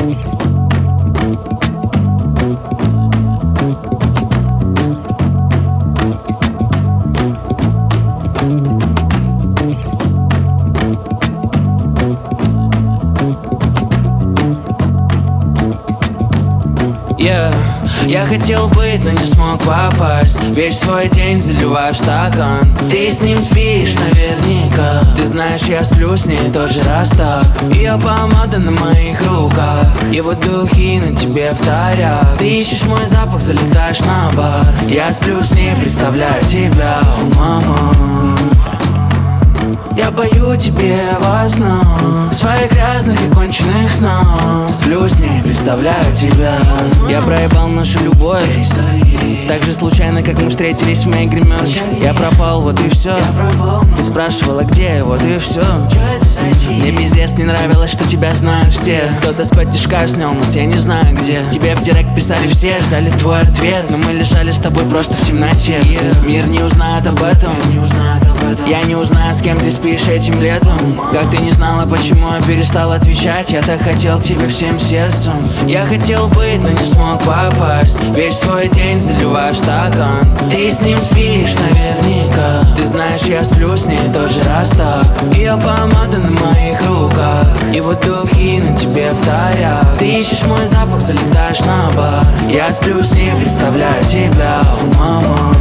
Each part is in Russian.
Я хотел быть, но не смог попасть. Весь свой день заливаю в стакан. Ты с ним спишь наверняка. Ты знаешь, я сплю с ней тот же раз так. Ее помада на моих руках, его духи на тебе вторят. Ты ищешь мой запах, залетаешь на бар. Я сплю с ней, представляю тебя, мама. Я пою тебе во снах своих грязных и конченых снах. Сплю с ней, представляю тебя. Я проебал нашу любовь так же случайно, как мы встретились в моей гримерке. Я пропал, вот и все. Ты спрашивала, где я, вот и все. Мне пиздец не нравилось, что тебя знают все. Кто-то спать тишка снял нас, я не знаю где. Тебе в директ писали все, ждали твой ответ. Но мы лежали с тобой просто в темноте. Мир не узнает об этом. Я не узнаю, с кем ты спишь этим летом. Как ты не знала, почему я перестал отвечать. Я так хотел к тебе всем сердцем. Я хотел быть, но не смог попасть. Весь свой день заливаю в стакан. Ты с ним спишь наверняка. Ты знаешь, я сплю с ней тот же раз так. Ее помада на моих руках, его духи на тебе вторят. Ты ищешь мой запах, залетаешь на бар. Я сплю с ней, представляю тебя, мама.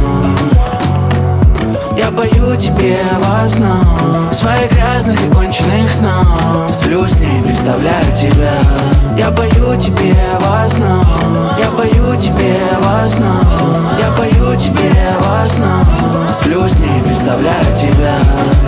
Я пою тебе во снах своих грязных и конченых снах. Сплю с ней, представляю тебя. Я пою тебе во снах. Я пою тебе во снах. Я пою тебе во снах. Сплю с ней, представляю тебя.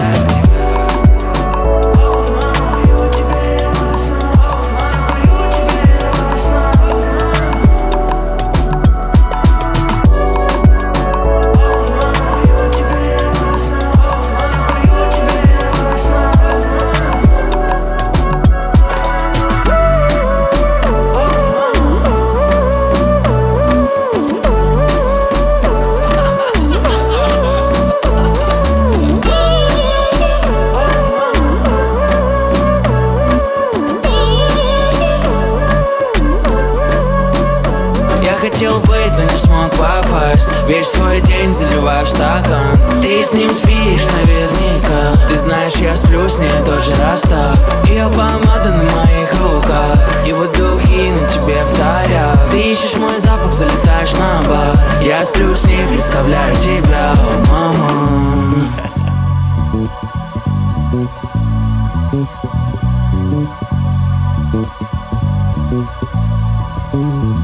Хотел быть, но не смог попасть. Весь свой день заливаю в стакан. Ты с ним спишь наверняка. Ты знаешь, я сплю с ней тот же раз так. Ее помада на моих руках, его духи на тебе вторят. Ты ищешь мой запах, залетаешь на бар. Я сплю с ней, представляю тебя, мама. Thank you.